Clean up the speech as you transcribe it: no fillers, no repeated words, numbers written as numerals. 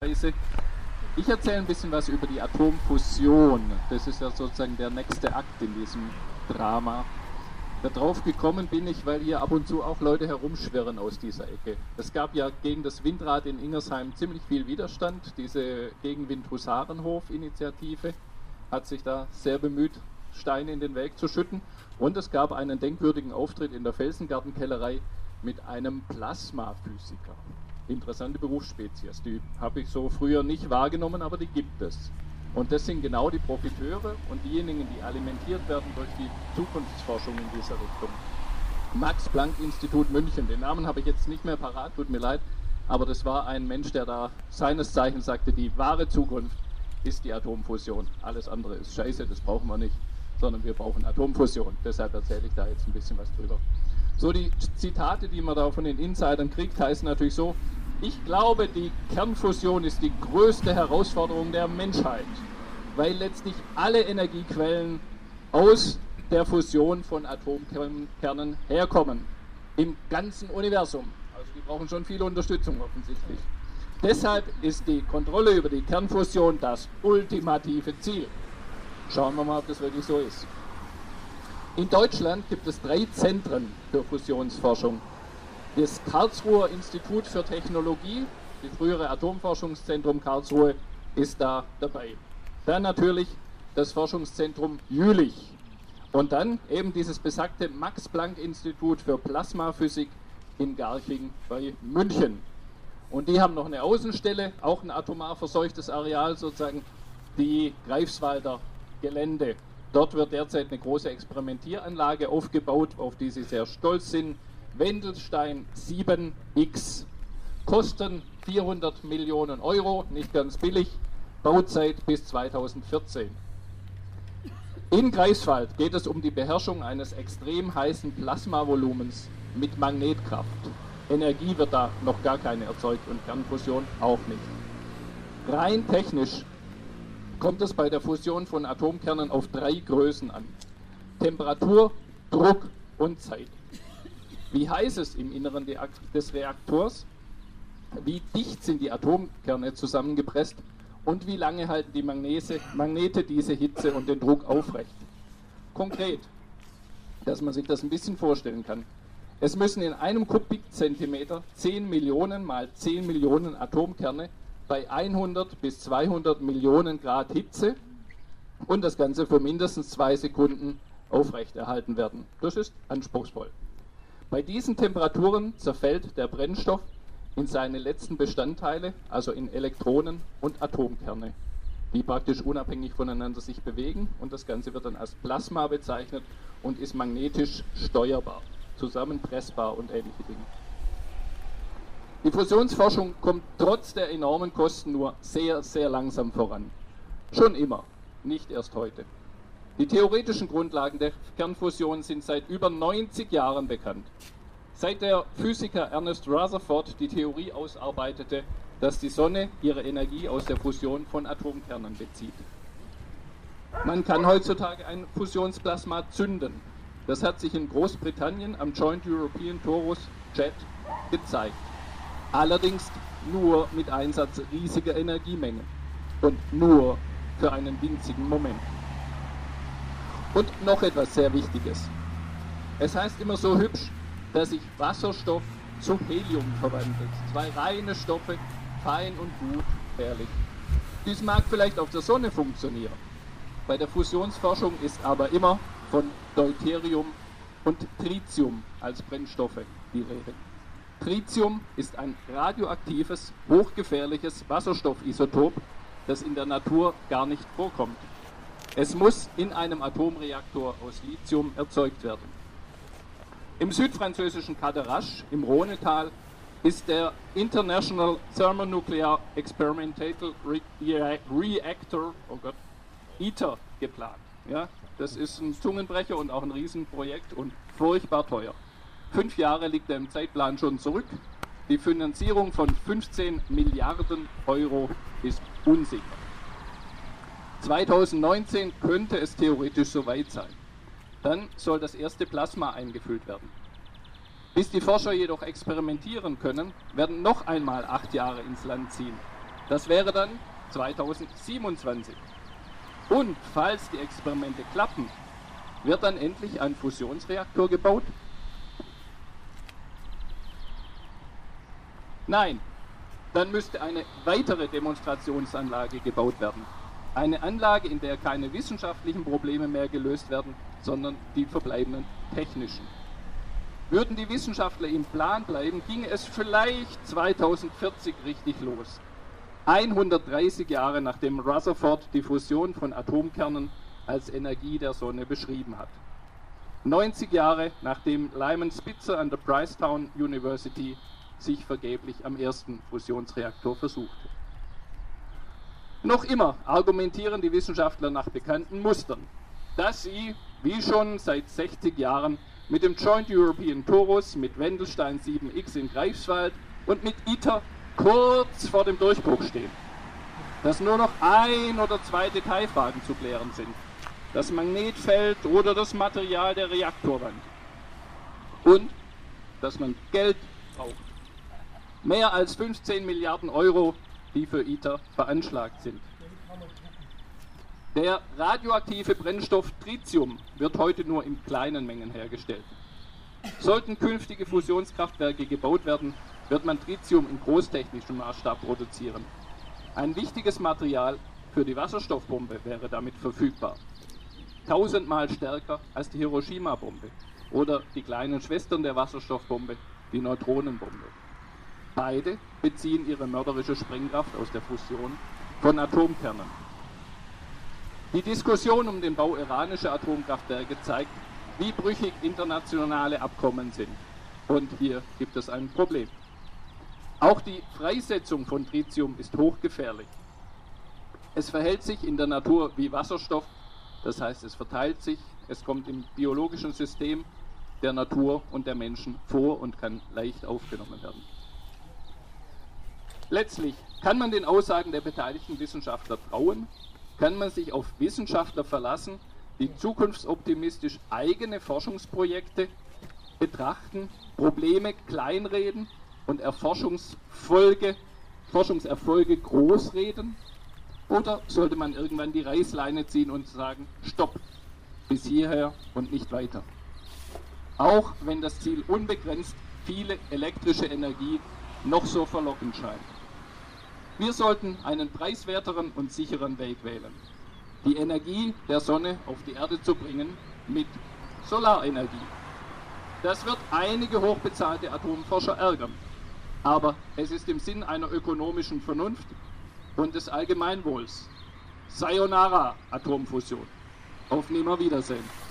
Hinweise. Ich erzähle ein bisschen was über die Atomfusion. Das ist ja sozusagen der nächste Akt in diesem Drama. Darauf gekommen bin ich, weil hier ab und zu auch Leute herumschwirren aus dieser Ecke. Es gab ja gegen das Windrad in Ingersheim ziemlich viel Widerstand. Diese Gegenwind-Husarenhof-Initiative hat sich da sehr bemüht, Steine in den Weg zu schütten. Und es gab einen denkwürdigen Auftritt in der Felsengartenkellerei mit einem Plasmaphysiker. Interessante Berufsspezies, die habe ich so früher nicht wahrgenommen, aber die gibt es. Und das sind genau die Profiteure und diejenigen, die alimentiert werden durch die Zukunftsforschung in dieser Richtung. Max-Planck-Institut München, den Namen habe ich jetzt nicht mehr parat, tut mir leid, aber das war ein Mensch, der da seines Zeichens sagte, die wahre Zukunft ist die Atomfusion. Alles andere ist scheiße, das brauchen wir nicht, sondern wir brauchen Atomfusion. Deshalb erzähle ich da jetzt ein bisschen was drüber. So, die Zitate, die man da von den Insidern kriegt, heißen natürlich so: Ich glaube, die Kernfusion ist die größte Herausforderung der Menschheit, weil letztlich alle Energiequellen aus der Fusion von Atomkernen herkommen, im ganzen Universum. Also die brauchen schon viel Unterstützung offensichtlich. Deshalb ist die Kontrolle über die Kernfusion das ultimative Ziel. Schauen wir mal, ob das wirklich so ist. In Deutschland gibt es 3 Zentren für Fusionsforschung. Das Karlsruher Institut für Technologie, das frühere Atomforschungszentrum Karlsruhe, ist da dabei. Dann natürlich das Forschungszentrum Jülich. Und dann eben dieses besagte Max-Planck-Institut für Plasmaphysik in Garching bei München. Und die haben noch eine Außenstelle, auch ein atomar verseuchtes Areal, sozusagen die Greifswalder Gelände. Dort wird derzeit eine große Experimentieranlage aufgebaut, auf die sie sehr stolz sind. Wendelstein 7X. Kosten 400 Millionen Euro, nicht ganz billig. Bauzeit bis 2014. In Greifswald geht es um die Beherrschung eines extrem heißen Plasmavolumens mit Magnetkraft. Energie wird da noch gar keine erzeugt und Kernfusion auch nicht. Rein technisch kommt es bei der Fusion von Atomkernen auf 3 Größen an: Temperatur, Druck und Zeit. Wie heiß ist im Inneren des Reaktors? Wie dicht sind die Atomkerne zusammengepresst? Und wie lange halten die Magnete diese Hitze und den Druck aufrecht? Konkret, dass man sich das ein bisschen vorstellen kann. Es müssen in einem Kubikzentimeter 10 Millionen mal 10 Millionen Atomkerne bei 100 bis 200 Millionen Grad Hitze und das Ganze für mindestens 2 Sekunden aufrechterhalten werden. Das ist anspruchsvoll. Bei diesen Temperaturen zerfällt der Brennstoff in seine letzten Bestandteile, also in Elektronen und Atomkerne, die praktisch unabhängig voneinander sich bewegen, und das Ganze wird dann als Plasma bezeichnet und ist magnetisch steuerbar, zusammenpressbar und ähnliche Dinge. Die Fusionsforschung kommt trotz der enormen Kosten nur sehr, sehr langsam voran. Schon immer, nicht erst heute. Die theoretischen Grundlagen der Kernfusion sind seit über 90 Jahren bekannt. Seit der Physiker Ernest Rutherford die Theorie ausarbeitete, dass die Sonne ihre Energie aus der Fusion von Atomkernen bezieht. Man kann heutzutage ein Fusionsplasma zünden. Das hat sich in Großbritannien am Joint European Torus Jet gezeigt. Allerdings nur mit Einsatz riesiger Energiemengen und nur für einen winzigen Moment. Und noch etwas sehr Wichtiges. Es heißt immer so hübsch, dass sich Wasserstoff zu Helium verwandelt. 2 reine Stoffe, fein und gut, herrlich. Dies mag vielleicht auf der Sonne funktionieren. Bei der Fusionsforschung ist aber immer von Deuterium und Tritium als Brennstoffe die Rede. Tritium ist ein radioaktives, hochgefährliches Wasserstoffisotop, das in der Natur gar nicht vorkommt. Es muss in einem Atomreaktor aus Lithium erzeugt werden. Im südfranzösischen Cadarache im Rhonetal ist der International Thermonuclear Experimental Reactor, ITER, geplant. Ja, das ist ein Zungenbrecher und auch ein Riesenprojekt und furchtbar teuer. 5 Jahre liegt er im Zeitplan schon zurück. Die Finanzierung von 15 Milliarden Euro ist unsicher. 2019 könnte es theoretisch soweit sein. Dann soll das erste Plasma eingefüllt werden. Bis die Forscher jedoch experimentieren können, werden noch einmal 8 Jahre ins Land ziehen. Das wäre dann 2027. Und falls die Experimente klappen, wird dann endlich ein Fusionsreaktor gebaut? Nein, dann müsste eine weitere Demonstrationsanlage gebaut werden. Eine Anlage, in der keine wissenschaftlichen Probleme mehr gelöst werden, sondern die verbleibenden technischen. Würden die Wissenschaftler im Plan bleiben, ginge es vielleicht 2040 richtig los. 130 Jahre nachdem Rutherford die Fusion von Atomkernen als Energie der Sonne beschrieben hat. 90 Jahre nachdem Lyman Spitzer an der Princeton University sich vergeblich am ersten Fusionsreaktor versuchte. Noch immer argumentieren die Wissenschaftler nach bekannten Mustern, dass sie, wie schon seit 60 Jahren, mit dem Joint European Torus, mit Wendelstein 7X in Greifswald und mit ITER kurz vor dem Durchbruch stehen. Dass nur noch 1 oder 2 Detailfragen zu klären sind. Das Magnetfeld oder das Material der Reaktorwand. Und dass man Geld braucht. Mehr als 15 Milliarden Euro, die für ITER veranschlagt sind. Der radioaktive Brennstoff Tritium wird heute nur in kleinen Mengen hergestellt. Sollten künftige Fusionskraftwerke gebaut werden, wird man Tritium in großtechnischem Maßstab produzieren. Ein wichtiges Material für die Wasserstoffbombe wäre damit verfügbar. 1000-mal stärker als die Hiroshima-Bombe oder die kleinen Schwestern der Wasserstoffbombe, die Neutronenbombe. Beide beziehen ihre mörderische Sprengkraft aus der Fusion von Atomkernen. Die Diskussion um den Bau iranischer Atomkraftwerke zeigt, wie brüchig internationale Abkommen sind. Und hier gibt es ein Problem. Auch die Freisetzung von Tritium ist hochgefährlich. Es verhält sich in der Natur wie Wasserstoff, das heißt, es verteilt sich, es kommt im biologischen System der Natur und der Menschen vor und kann leicht aufgenommen werden. Letztlich kann man den Aussagen der beteiligten Wissenschaftler trauen, kann man sich auf Wissenschaftler verlassen, die zukunftsoptimistisch eigene Forschungsprojekte betrachten, Probleme kleinreden und Forschungserfolge großreden? Oder sollte man irgendwann die Reißleine ziehen und sagen, stopp, bis hierher und nicht weiter? Auch wenn das Ziel unbegrenzt viele elektrische Energie noch so verlockend scheint. Wir sollten einen preiswerteren und sicheren Weg wählen. Die Energie der Sonne auf die Erde zu bringen mit Solarenergie. Das wird einige hochbezahlte Atomforscher ärgern. Aber es ist im Sinn einer ökonomischen Vernunft und des Allgemeinwohls. Sayonara, Atomfusion. Auf Nimmerwiedersehen.